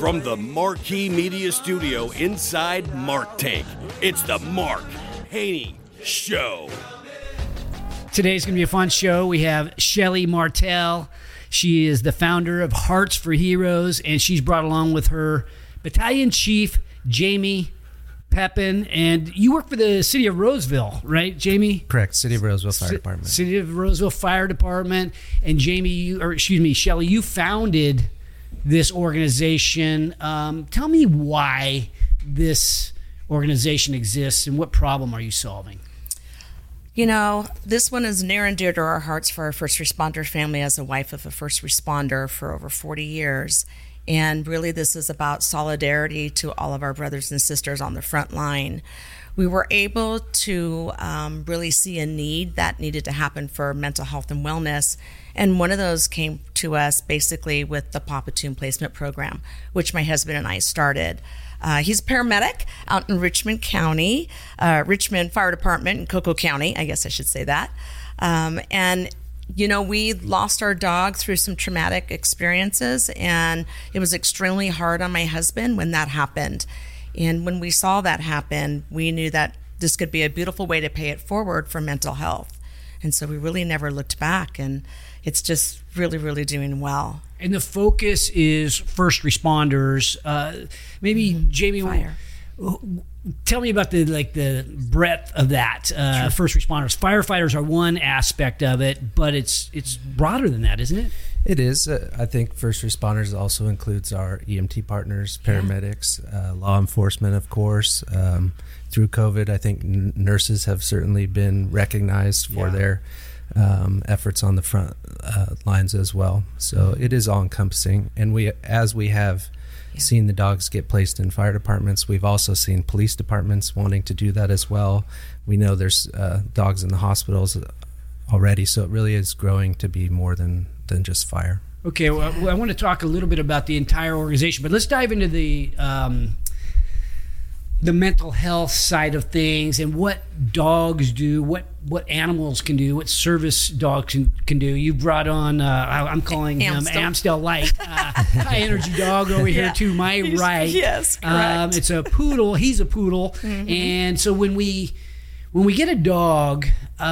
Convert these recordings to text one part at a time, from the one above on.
From the Marquee Media Studio inside Mark Tank, it's the Mark Haney Show. Today's going to be a fun show. We have Shelly Martell. She is the founder of Hearts for Heroes, and she's brought along with her battalion chief, Jamie Pepin. And you work for the city of Roseville, right, Jamie? Correct, City of Roseville Fire Department. City of Roseville Fire Department. And Shelly, you founded this organization. Tell me why this organization exists and what problem are you solving? You know, this one is near and dear to our hearts for our first responder family as a wife of a first responder for over 40 years. And really, this is about solidarity to all of our brothers and sisters on the front line. We were able to really see a need that needed to happen for mental health and wellness. And one of those came to us basically with the Paw Platoon Placement Program, which my husband and I started. He's a paramedic out in Richmond County, Richmond Fire Department in Cocoa County, I guess I should say that. And, you know, we lost our dog through some traumatic experiences, and it was extremely hard on my husband when that happened. And when we saw that happen, we knew that this could be a beautiful way to pay it forward for mental health. And so we really never looked back, and it's just really, really doing well. And the focus is first responders. Maybe Jamie, Fire. Tell me about the breadth of that. Sure. First responders, firefighters are one aspect of it, but it's broader than that, isn't it? It is. I think first responders also includes our EMT partners, paramedics, law enforcement, of course. Through COVID, I think nurses have certainly been recognized for their efforts on the front lines as well. So it is all-encompassing. And as we have seen the dogs get placed in fire departments, we've also seen police departments wanting to do that as well. We know there's dogs in the hospitals already, so it really is growing to be more than just fire. Okay, well, I want to talk a little bit about the entire organization, but let's dive into the mental health side of things and what dogs do, what animals can do, what service dogs can do. You brought on, I'm calling him Amstel Light, high energy dog over here to my right. Yes, correct. It's a poodle. He's a poodle. Mm-hmm. And so when we get a dog,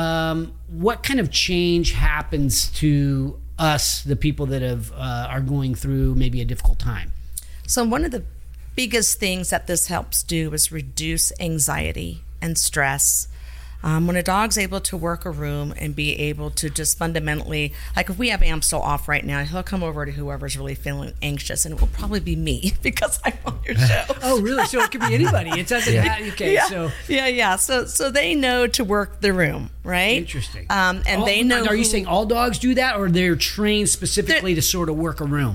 what kind of change happens to us, the people that are going through maybe a difficult time? So one of the biggest things that this helps do is reduce anxiety and stress. When a dog's able to work a room and be able to just fundamentally, like if we have Amstel off right now, he'll come over to whoever's really feeling anxious, and it will probably be me because I'm on your show. Oh, really? So it could be anybody. It doesn't have, okay. Yeah. So they know to work the room, right? Interesting. And they know. Are you saying all dogs do that, or they're trained specifically to sort of work a room?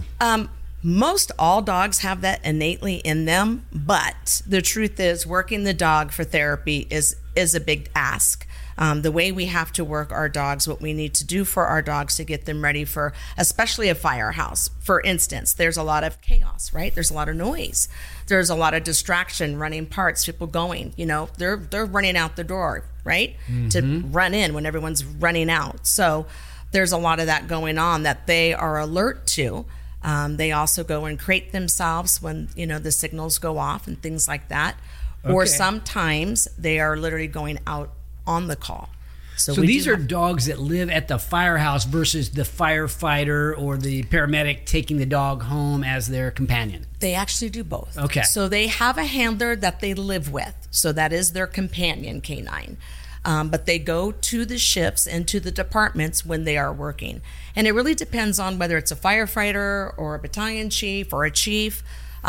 Most all dogs have that innately in them, but the truth is working the dog for therapy is a big ask. The way we have to work our dogs, what we need to do for our dogs to get them ready for, especially a firehouse. For instance, there's a lot of chaos, right? There's a lot of noise. There's a lot of distraction, running parts, people going, they're running out the door, right? Mm-hmm. To run in when everyone's running out. So there's a lot of that going on that they are alert to. They also go and crate themselves when, the signals go off and things like that. Okay. Or sometimes they are literally going out on the call. So these are dogs that live at the firehouse versus the firefighter or the paramedic taking the dog home as their companion. They actually do both. Okay. So they have a handler that they live with. So that is their companion canine. But they go to the shifts and to the departments when they are working. And it really depends on whether it's a firefighter or a battalion chief or a chief.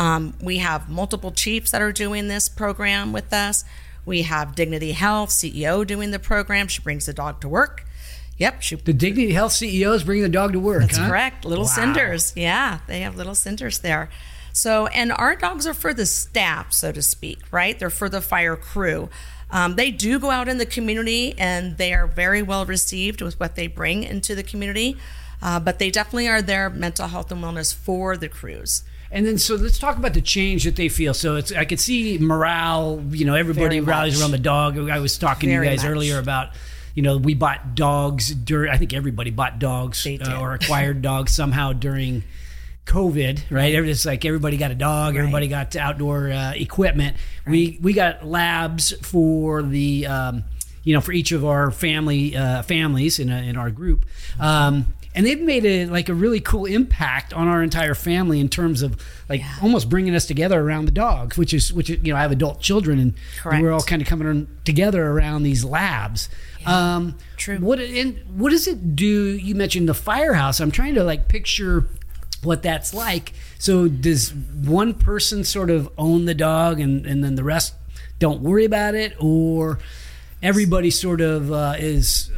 We have multiple chiefs that are doing this program with us. We have Dignity Health CEO doing the program. She brings the dog to work. Yep. The Dignity Health CEO is bringing the dog to work. That's correct. Little Cinders. Yeah, they have little Cinders there. So, and our dogs are for the staff, so to speak, right? They're for the fire crew. They do go out in the community, and they are very well received with what they bring into the community. But they definitely are there, mental health and wellness for the crews. And then, so let's talk about the change that they feel. So I could see morale, everybody rallies around the dog. I was talking to you guys earlier about, we bought dogs I think everybody bought dogs or acquired dogs somehow during COVID, right? It's like everybody got a dog, Right. everybody got equipment. We got labs for the for each of our families in our group, and they've made a really cool impact on our entire family in terms of almost bringing us together around the dogs, which is I have adult children, and Correct. we're all kind of coming together around these labs. True. What does it do? You mentioned the firehouse. I'm trying to picture what that's like. So does one person sort of own the dog and then the rest don't worry about it, or everybody sort of is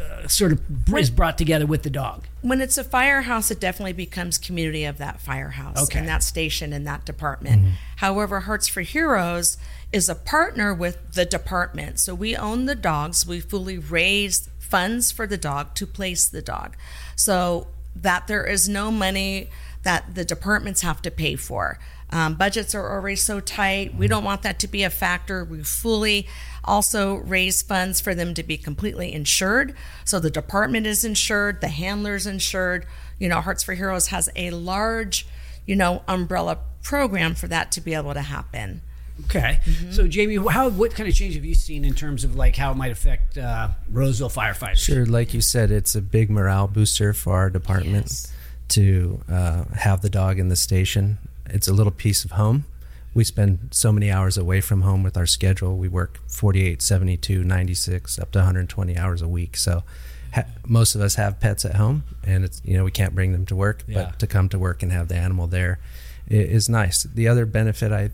brought together with the dog? When it's a firehouse, it definitely becomes community of that firehouse Okay. and that station and that department. Mm-hmm. However, Hearts for Heroes is a partner with the department. So we own the dogs. We fully raise funds for the dog to place the dog. So that there is no money that the departments have to pay for. Budgets are already so tight. We don't want that to be a factor. We fully also raise funds for them to be completely insured. So the department is insured, the handler's insured. Hearts for Heroes has a large, umbrella program for that to be able to happen. Okay. So Jamie, what kind of change have you seen in terms of how it might affect Roseville firefighters? Sure, like you said, it's a big morale booster for our department. Yes. To have the dog in the station. It's a little piece of home. We spend so many hours away from home with our schedule. We work 48, 72, 96, up to 120 hours a week. So most of us have pets at home, and it's we can't bring them to work, Yeah. but to come to work and have the animal there is nice. The other benefit I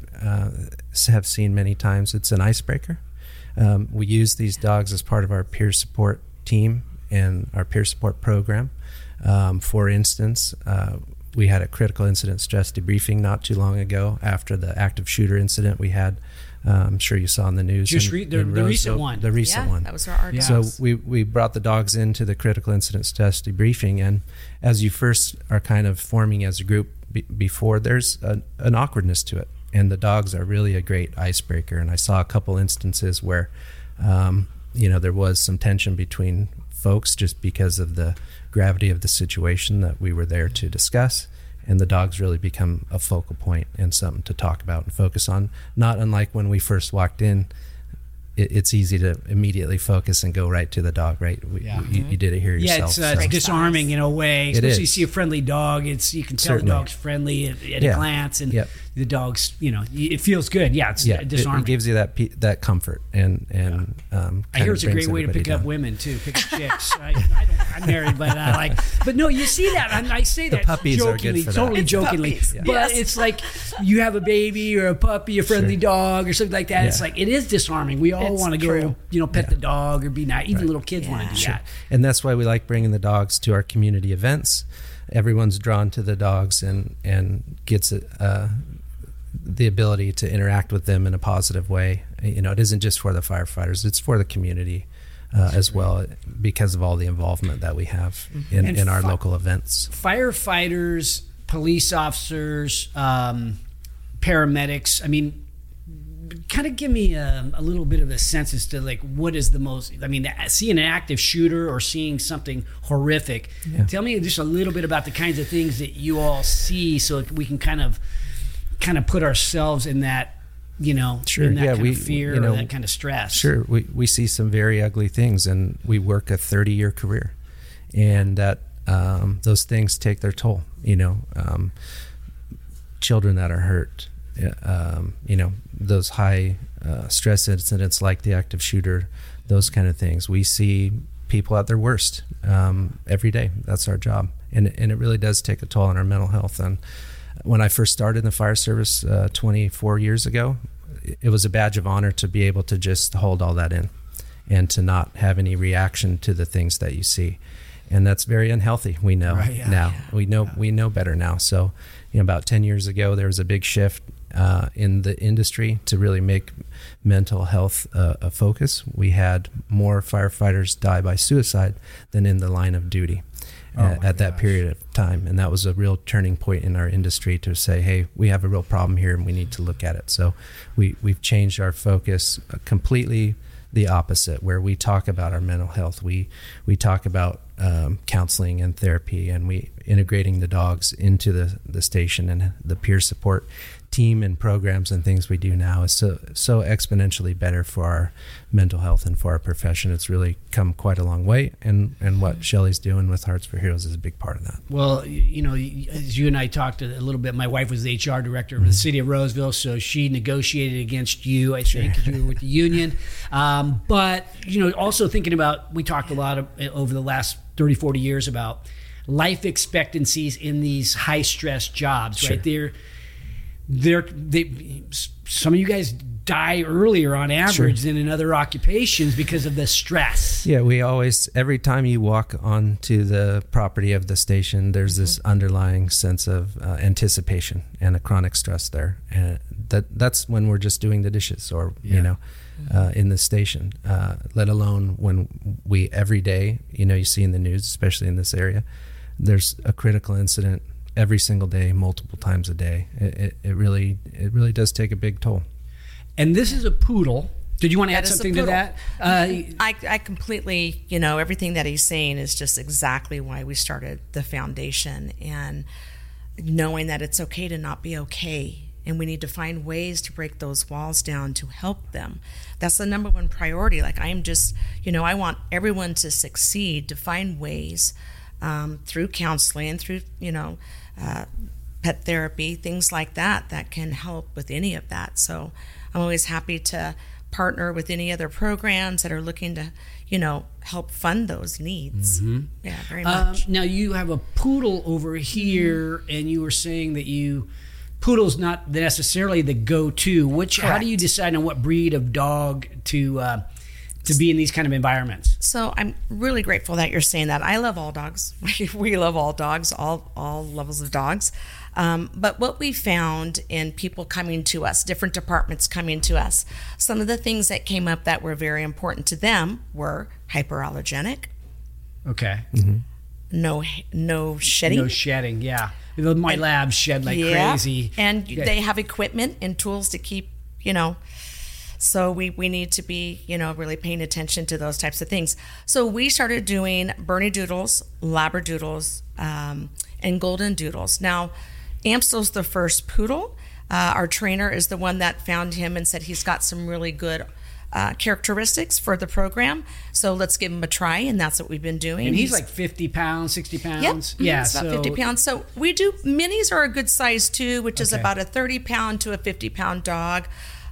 have seen many times, it's an icebreaker. We use these dogs as part of our peer support team and our peer support program. For instance, we had a critical incident stress debriefing not too long ago after the active shooter incident we had. I'm sure you saw in the news. Just in the recent Roseville, one. The recent one. That was our dogs. So we brought the dogs into the critical incident stress debriefing, and as you first are kind of forming as a group before, there's an awkwardness to it, and the dogs are really a great icebreaker. And I saw a couple instances where there was some tension between folks just because of the gravity of the situation that we were there to discuss, and the dogs really become a focal point and something to talk about and focus on. Not unlike when we first walked in, it's easy to immediately focus and go right to the dog, right? You did it here yourself. Yeah, it's disarming in a way. It Especially is. you see a friendly dog, you can tell Certainly. the dog's friendly at a Yeah. glance, and Yep. the dog's, it feels good. Yeah, it's It disarming. gives you that comfort and I hear it's a great way to pick up women too, pick up chicks. I'm married, but but no, you see that, and I say that puppies are good jokingly, for that. totally It's jokingly. puppies, But yes. it's like you have a baby or a puppy, a friendly Sure. dog or something like that. Yeah. It's like it is disarming. We all It's want to true. go, pet the dog or be nice. Even little kids want to do that. And that's why we like bringing the dogs to our community events. Everyone's drawn to the dogs and gets the ability to interact with them in a positive way. It isn't just for the firefighters; it's for the community as well, because of all the involvement that we have in our local events. Firefighters, police officers, paramedics. I mean, kind of give me a little bit of a sense as to what is the most. I mean, seeing an active shooter or seeing something horrific. Yeah. Tell me just a little bit about the kinds of things that you all see, so that we can kind of put ourselves in that. Sure. In that Yeah, kind we- of fear or that kind of stress. Sure, we see some very ugly things, and we work a 30-year career, and that those things take their toll. Children that are hurt, those high stress incidents like the active shooter, those kind of things. We see people at their worst every day. That's our job, and it really does take a toll on our mental health. And when I first started in the fire service 24 years ago, it was a badge of honor to be able to just hold all that in and to not have any reaction to the things that you see. And that's very unhealthy. We know now. We know better now. So, about 10 years ago, there was a big shift in the industry to really make mental health a focus. We had more firefighters die by suicide than in the line of duty. At that period of time, and that was a real turning point in our industry to say, hey, we have a real problem here and we need to look at it. So we've changed our focus completely the opposite, where we talk about our mental health. We talk about counseling and therapy, and we integrating the dogs into the station, and the peer support team and programs and things we do now is so exponentially better for our mental health and for our profession. It's really come quite a long way, and what Shelly's doing with Hearts for Heroes is a big part of that. Well, you know, as you and I talked a little bit, my wife was the HR director of the city of Roseville, so she negotiated against you, I think, because you were with the union. But, you know, also thinking about, we talked a lot over the last 30, 40 years about life expectancies in these high-stress jobs, right? Some of you guys die earlier on average than in other occupations because of the stress. Yeah, we always, every time you walk onto the property of the station, there's this underlying sense of anticipation and a chronic stress there. And that's when we're just doing the dishes or, you know, in the station, let alone when we every day, you know, you see in the news, especially in this area, there's a critical incident every single day, multiple times a day. It really does take a big toll. And this is a poodle. Did you want to add something to that? I completely, you know, everything that he's saying is just exactly why we started the foundation, and knowing that it's okay to not be okay. And we need to find ways to break those walls down to help them. That's the number one priority. Like, I am just, you know, I want everyone to succeed, to find ways through counseling, through, you know, pet therapy, things like that can help with any of that. So I'm always happy to partner with any other programs that are looking to, you know, help fund those needs. Mm-hmm. Yeah, very much. Now you have a poodle over here, and you were saying that poodle's not necessarily the go-to. How do you decide on what breed of dog to be in these kind of environments? So I'm really grateful that you're saying that. I love all dogs. We love all dogs, all levels of dogs. But what we found in people coming to us, different departments coming to us, some of the things that came up that were very important to them were hyperallergenic. Okay. Mm-hmm. No shedding. No shedding, yeah. My labs shed like crazy. And they have equipment and tools to keep, you know. So we need to be, you know, really paying attention to those types of things. So we started doing Bernedoodles, Labradoodles, and Golden Doodles. Now, Amstel's the first poodle. Our trainer is the one that found him and said he's got some really good characteristics for the program. So let's give him a try, and that's what we've been doing. And he's like 50 pounds, 60 pounds. Yep, yeah, he's about 50 pounds. So we do, minis are a good size too, which is about a 30-pound to a 50-pound dog.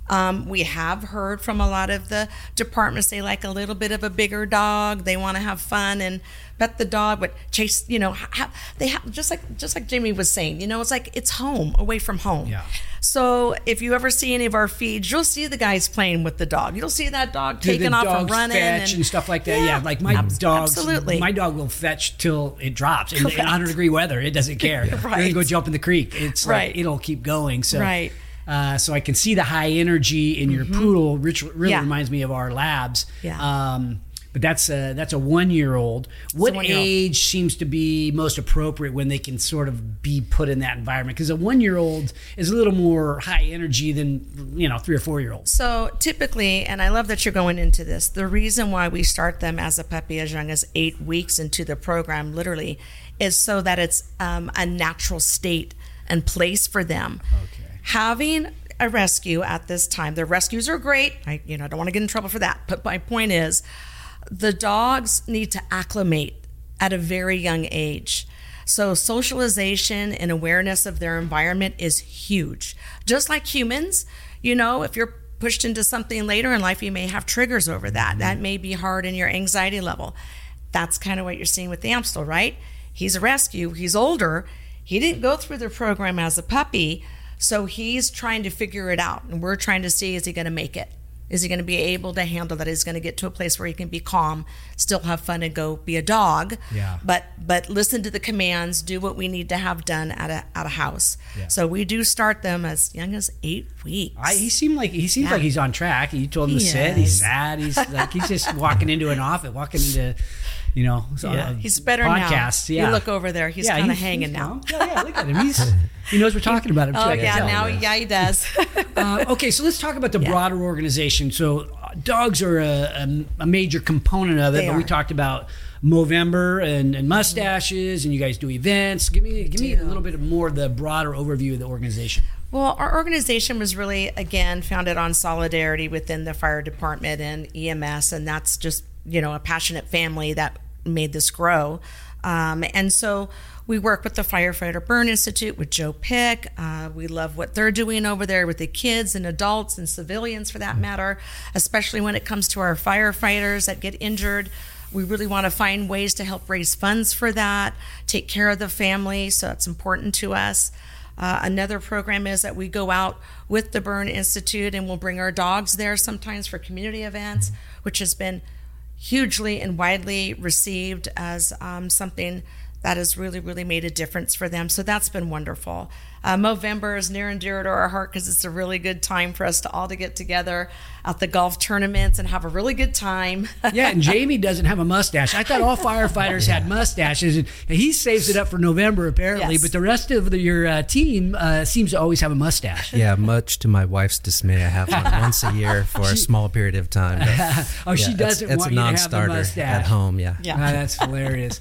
We have heard from a lot of the departments they like a little bit of a bigger dog. They want to have fun and pet the dog, but chase, you know, they have just like Jamie was saying, you know, it's like it's home, away from home. Yeah. So if you ever see any of our feeds, you'll see the guys playing with the dog. You'll see that dog taking off and running and stuff like that. Yeah, like my dog. Absolutely. My dog will fetch till it drops in 100-degree weather. It doesn't care. Right. We're gonna go jump in the creek. It's like it'll keep going. So right. So I can see the high energy in your poodle, which really reminds me of our labs. Yeah. But that's a 1-year-old. What age seems to be most appropriate when they can sort of be put in that environment? Because a 1-year-old is a little more high energy than, you know, 3 or 4-year-olds. So typically, and I love that you're going into this, the reason why we start them as a puppy as young as 8 weeks into the program, literally, is so that it's a natural state and place for them. Okay. Having a rescue at this time, the rescues are great. I don't want to get in trouble for that. But my point is, the dogs need to acclimate at a very young age. So socialization and awareness of their environment is huge. Just like humans, you know, if you're pushed into something later in life, you may have triggers over that. Mm-hmm. That may be hard in your anxiety level. That's kind of what you're seeing with Amstel, right? He's a rescue. He's older. He didn't go through the program as a puppy. So he's trying to figure it out, and we're trying to see, is he going to make it? Is he going to be able to handle that? Is he going to get to a place where he can be calm, still have fun, and go be a dog? Yeah. But listen to the commands, do what we need to have done at a house. Yeah. So we do start them as young as 8 weeks. He seems like he's on track. You told him to sit. He's sad. He's like he's just walking into an office, walking into. You know, he's better podcasts, now. Yeah. You look over there; he's kind of hanging now. Yeah, look at him. He knows we're talking about him too. Oh yeah, he does. Okay, so let's talk about the broader organization. So, dogs are a major component of it, but we talked about Movember and mustaches, and you guys do events. Give me a little bit more of the broader overview of the organization. Well, our organization was really, again, founded on solidarity within the fire department and EMS, and that's just, a passionate family that made this grow. And so we work with the Firefighter Burn Institute, with Joe Pick. We love what they're doing over there with the kids and adults and civilians, for that matter, especially when it comes to our firefighters that get injured. We really want to find ways to help raise funds for that, take care of the family, so that's important to us. Another program is that we go out with the Burn Institute and we'll bring our dogs there sometimes for community events, which has been hugely and widely received as something that has really, really made a difference for them. So that's been wonderful. Movember is near and dear to our heart because it's a really good time for us to all to get together at the golf tournaments and have a really good time. Yeah, and Jamie doesn't have a mustache. I thought all firefighters had mustaches, and he saves it up for November apparently. Yes. But the rest of your team seems to always have a mustache. Yeah, much to my wife's dismay, I have one once a year for a small period of time. But, She doesn't it's want a you to have the non-starter mustache at home. Yeah. That's hilarious.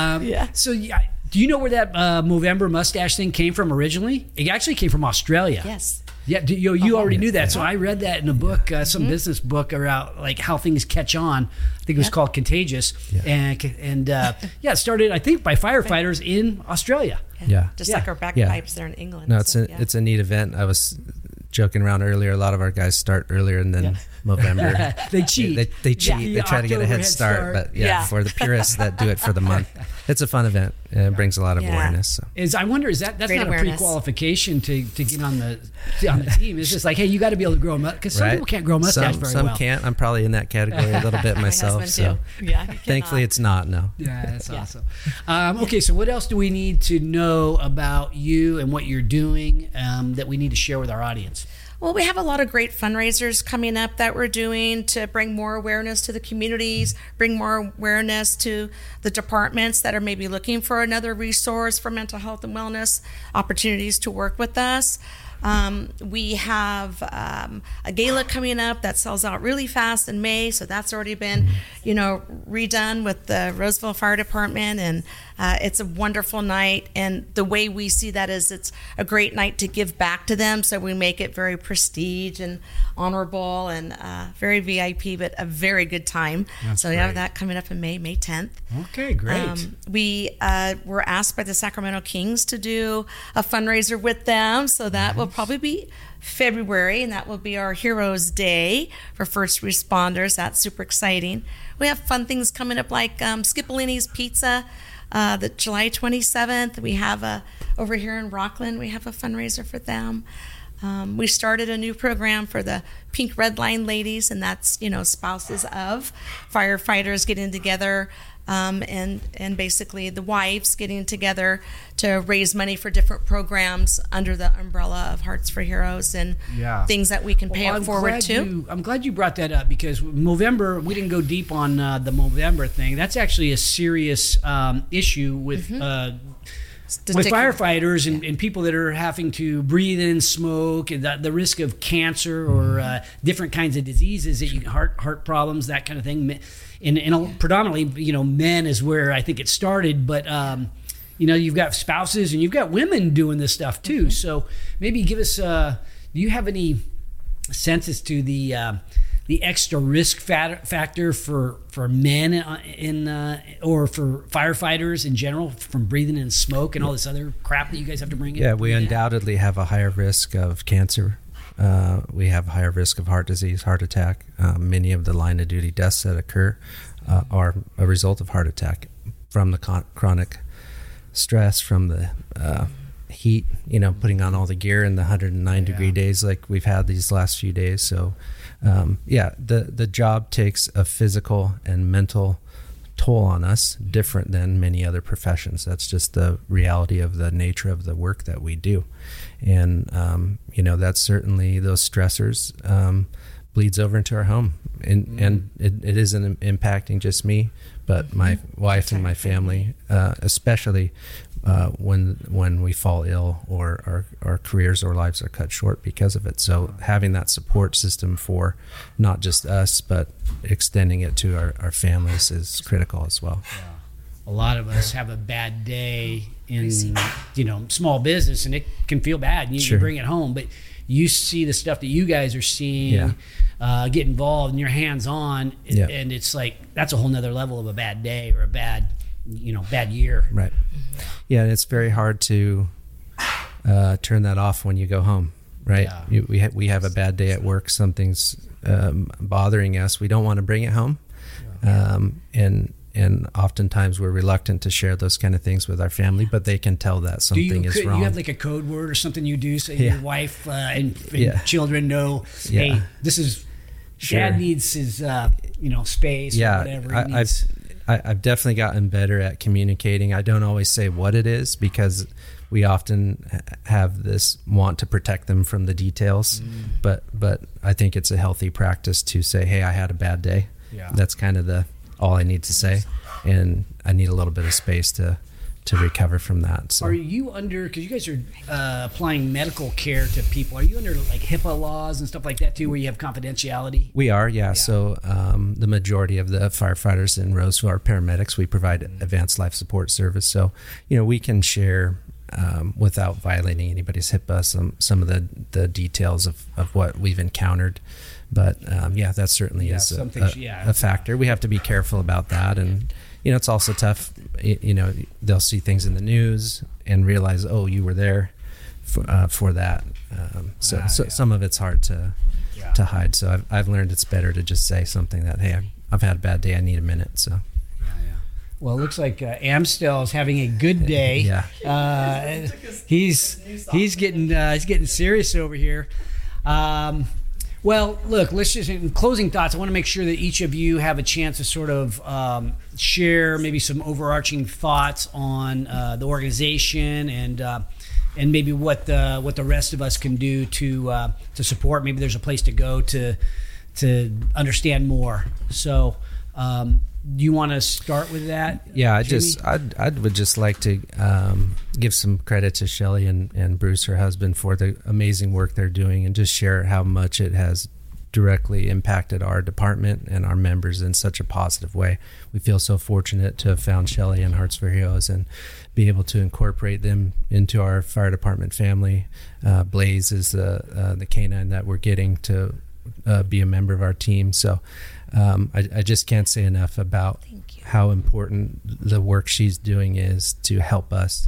So do you know where that Movember mustache thing came from originally? It actually came from Australia. Yes. Yeah, you already knew that. So I read that in a book, some business book about like how things catch on. I think it was called Contagious, and it started, I think, by firefighters in Australia. Yeah. Just like our bagpipes there in England. No, it's a neat event. I was joking around earlier. A lot of our guys start earlier, and then November they cheat. They cheat. They try to get a head start. But for the purists that do it for the month, it's a fun event. It brings a lot of awareness. So. I wonder, that's Great not awareness. a pre-qualification to get on the team? It's just like, hey, you got to be able to grow a mustache, because some people can't grow a mustache very well. Some can't. I'm probably in that category a little bit myself. My So husband too. Yeah, thankfully, it's not. No. Yeah, that's awesome. Okay, so what else do we need to know about you and what you're doing that we need to share with our audience? Well, we have a lot of great fundraisers coming up that we're doing to bring more awareness to the communities, bring more awareness to the departments that are maybe looking for another resource for mental health and wellness, opportunities to work with us. We have a gala coming up that sells out really fast in May, so that's already been, redone with the Roseville Fire Department, and it's a wonderful night. And the way we see that is it's a great night to give back to them, so we make it very prestige and honorable and very VIP, but a very good time. So we have that coming up in May 10th. Okay, great. We were asked by the Sacramento Kings to do a fundraiser with them, so that will probably be February, and that will be our Heroes Day for first responders. That's super exciting. We have fun things coming up like Scipollini's Pizza, the July 27th. We have over here in Rockland, we have a fundraiser for them. We started a new program for the Pink Red Line ladies, and that's, spouses of firefighters getting together, and basically the wives getting together to raise money for different programs under the umbrella of Hearts for Heroes and things that we can pay it forward to. I'm glad you brought that up, because Movember, we didn't go deep on the Movember thing. That's actually a serious issue with firefighters and people that are having to breathe in smoke, and the risk of cancer or different kinds of diseases, heart problems, that kind of thing. And predominantly, men is where I think it started, but you've got spouses and you've got women doing this stuff too. So maybe give us, do you have any sense as to the extra risk factor for men or for firefighters in general from breathing in smoke and all this other crap that you guys have to bring in? Yeah, we undoubtedly have a higher risk of cancer. We have a higher risk of heart disease, heart attack. Many of the line of duty deaths that occur are a result of heart attack from the chronic stress, from the heat, putting on all the gear in the 109 degree days like we've had these last few days. So, the job takes a physical and mental toll on us, different than many other professions. That's just the reality of the nature of the work that we do. And, that's certainly those stressors bleeds over into our home. And it isn't impacting just me, but my wife and my family, especially when we fall ill or our careers or lives are cut short because of it. So having that support system for not just us, but extending it to our families is critical as well. Yeah. A lot of us have a bad day in, small business, and it can feel bad, and you bring it home. But you see the stuff that you guys are seeing, get involved, and you're hands-on, and it's like that's a whole nother level of a bad day or a bad year. Right. Yeah, and it's very hard to turn that off when you go home, right? Yeah. We have a bad day at work, something's bothering us. We don't want to bring it home, and oftentimes we're reluctant to share those kind of things with our family, but they can tell that something is wrong. You have like a code word or something you do so your wife and children know, hey, this is Dad needs his space or whatever he needs. I've definitely gotten better at communicating. I don't always say what it is because we often have this want to protect them from the details, but I think it's a healthy practice to say, hey, I had a bad day. Yeah. That's kind of all I need to say, and I need a little bit of space to recover from that. So. Are you under, because you guys are applying medical care to people, are you under like HIPAA laws and stuff like that too, where you have confidentiality? We are, yeah. So the majority of the firefighters in Roseville are paramedics. We provide advanced life support service. So, we can share without violating anybody's HIPAA some of the details of what we've encountered. But that certainly is a factor. We have to be careful about that. And it's also tough. They'll see things in the news and realize, oh, you were there for that. So some of it's hard to hide. So I've learned it's better to just say something that, hey, I've had a bad day. I need a minute. So. Well, it looks like Amstel is having a good day. He's getting serious over here. Well, look, let's just, in closing thoughts, I want to make sure that each of you have a chance to sort of share maybe some overarching thoughts on the organization and maybe what the rest of us can do to support. Maybe there's a place to go to understand more. So, do you want to start with that? Yeah, I would just like to give some credit to Shelly and Bruce, her husband, for the amazing work they're doing, and just share how much it has directly impacted our department and our members in such a positive way. We feel so fortunate to have found Shelly and Hearts for Heroes and be able to incorporate them into our fire department family. Blaze is the canine that we're getting to be a member of our team. So I just can't say enough about how important the work she's doing is to help us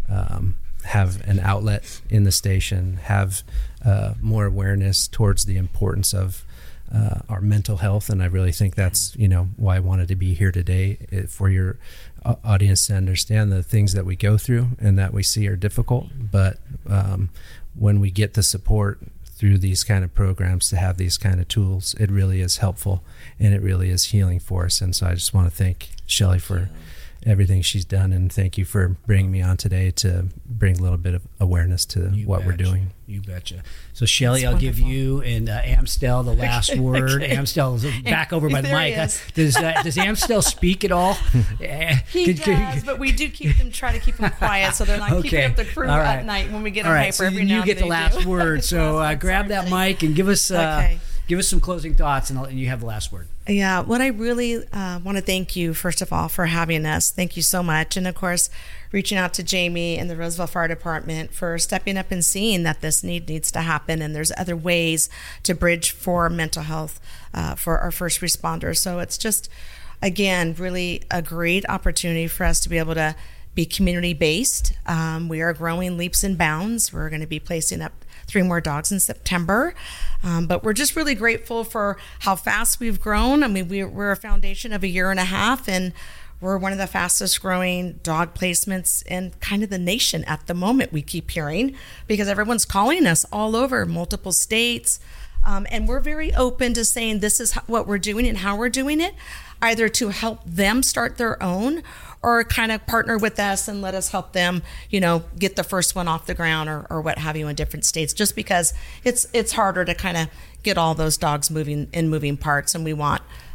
have an outlet in the station, have more awareness towards the importance of our mental health. And I really think that's, why I wanted to be here today, for your audience to understand the things that we go through and that we see are difficult. But when we get the support through these kind of programs, to have these kind of tools, it really is helpful and it really is healing for us. And so I just want to thank Shelly for everything she's done, and thank you for bringing me on today to bring a little bit of awareness to what we're doing. You betcha. So Shelly, I'll give you and Amstel the last word. Okay. Amstel is back over by the mic. Does Amstel speak at all? He does, but we do try to keep them quiet so they're not keeping up the crew at night when we get on hyper. So every now you get the last word. So grab that mic and give us some closing thoughts, and you have the last word. Yeah, what I really want to thank you, first of all, for having us. Thank you so much. And of course, reaching out to Jamie and the Roseville Fire Department for stepping up and seeing that this needs to happen. And there's other ways to bridge for mental health for our first responders. So it's just, again, really a great opportunity for us to be able to be community-based. We are growing leaps and bounds. We're going to be placing up 3 more dogs in September. But we're just really grateful for how fast we've grown. I mean, we're a foundation of 1.5 years, and we're one of the fastest growing dog placements in kind of the nation at the moment, we keep hearing, because everyone's calling us all over, multiple states. And we're very open to saying this is what we're doing and how we're doing it, either to help them start their own or kind of partner with us and let us help them, get the first one off the ground or what have you in different states, just because it's harder to kind of get all those dogs moving parts. And we want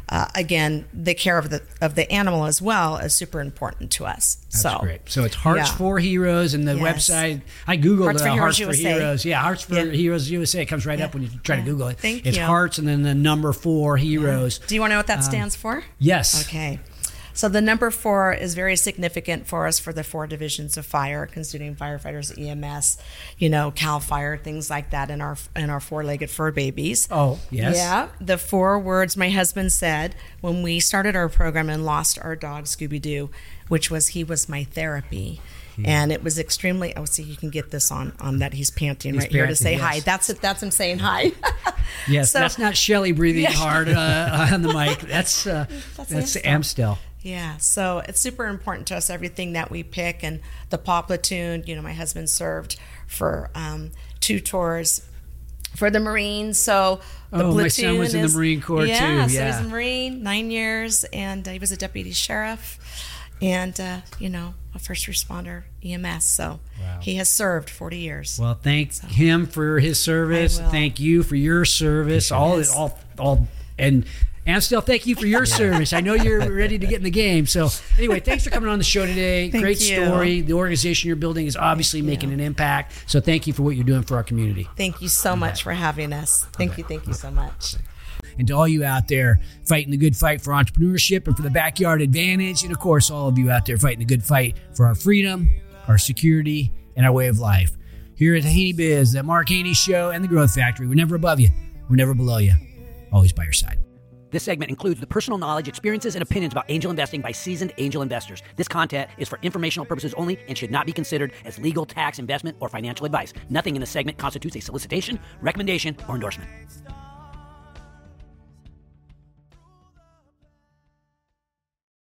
again, the care of the animal as well is super important to us. That's great. So it's Hearts for Heroes, and the website, I Googled Hearts for Heroes. Yeah, Hearts for Heroes USA. It comes right up when you try to Google it. It's Hearts and then the number 4 Heroes. Do you want to know what that stands for? Yes. Okay. So the number 4 is very significant for us for the 4 divisions of fire, considering firefighters, EMS, CAL FIRE, things like that, in our 4-legged fur babies. Oh, yes. Yeah. The 4 words my husband said when we started our program and lost our dog, Scooby-Doo, which was, he was my therapy. And it was extremely, see, you can get this on that he's panting here to say hi. That's him saying hi. Yes, so, that's not Shelly breathing hard on the mic. That's Amstel. Yeah, so it's super important to us, everything that we pick. And the Paw Platoon, my husband served for 2 tours for the Marines. So the platoon my son was in the Marine Corps too. Yeah, so he was a Marine, 9 years, and he was a deputy sheriff and, a first responder, EMS. So he has served 40 years. Well, thank him for his service. Thank you for your service. And Amstel, thank you for your service. I know you're ready to get in the game. So anyway, thanks for coming on the show today. Great story. The organization you're building is obviously making an impact. So thank you for what you're doing for our community. Thank you so much for having us. Thank you so much. And to all you out there fighting the good fight for entrepreneurship and for the backyard advantage, and of course all of you out there fighting the good fight for our freedom, our security, and our way of life. Here at the Haney Biz, the Mark Haney Show, and the Growth Factory, we're never above you. We're never below you. Always by your side. This segment includes the personal knowledge, experiences, and opinions about angel investing by seasoned angel investors. This content is for informational purposes only and should not be considered as legal, tax, investment, or financial advice. Nothing in this segment constitutes a solicitation, recommendation, or endorsement.